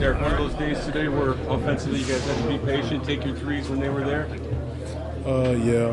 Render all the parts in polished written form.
Eric, one of those days today where offensively you guys had to be patient, take your threes when they were there? Yeah.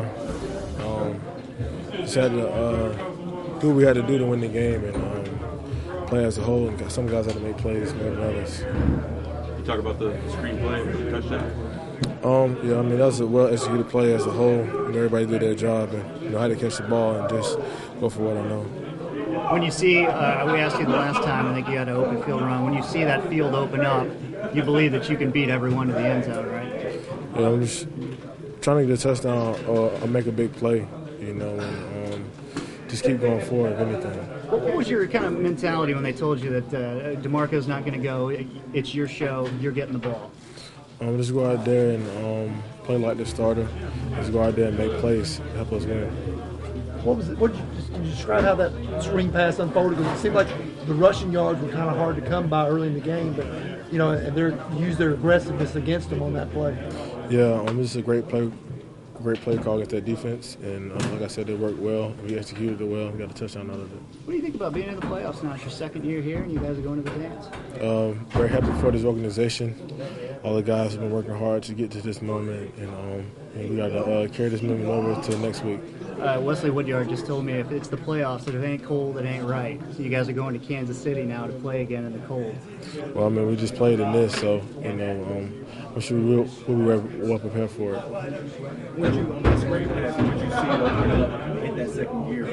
Just had to do what we had to do to win the game and play as a whole. And some guys had to make plays more than others. You talk about the screenplay and the touchdown? Yeah, I mean, that was a well-executed play as a whole. Everybody did their job and how to catch the ball and just go for what I know. When you see, we asked you the last time, I think you had an open field run. When you see that field open up, you believe that you can beat everyone to the end zone, right? Yeah, I'm just trying to get a touchdown or make a big play, and just keep going forward, if anything. What was your kind of mentality when they told you that DeMarco's not going to go, it's your show, you're getting the ball? Just go out there and play like the starter. Just go out there and make plays, help us win. What was it? What did you describe how that screen pass unfolded? Because it seemed like the rushing yards were kind of hard to come by early in the game, but and they used their aggressiveness against them on that play. Yeah, this is a great play call against that defense, and like I said, they worked well. We executed it well. We got a touchdown out of it. What do you think about being in the playoffs now? It's your second year here, and you guys are going to the dance. Very happy for this organization. All the guys have been working hard to get to this moment, and we got to carry this moment over to next week. Wesley Woodyard just told me if it's the playoffs, that if it ain't cold, it ain't right. So you guys are going to Kansas City now to play again in the cold. Well, I mean, we just played in this, so I'm sure we'll be well prepared for it. Would you, on this screen pass, would you see it open up in that second year?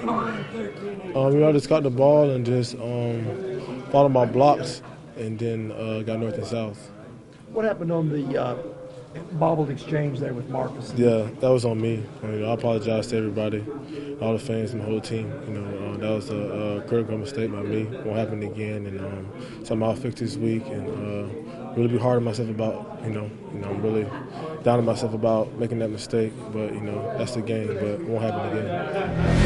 I just caught the ball and just followed my blocks, and then got north and south. What happened on the bobbled exchange there with Marcus? Yeah, that was on me. I apologize to everybody, all the fans and the whole team. That was a critical mistake by me. Won't happen again, and something I'll fix this week, and really be hard on myself about. I'm really down on myself about making that mistake. But that's the game. But it won't happen again.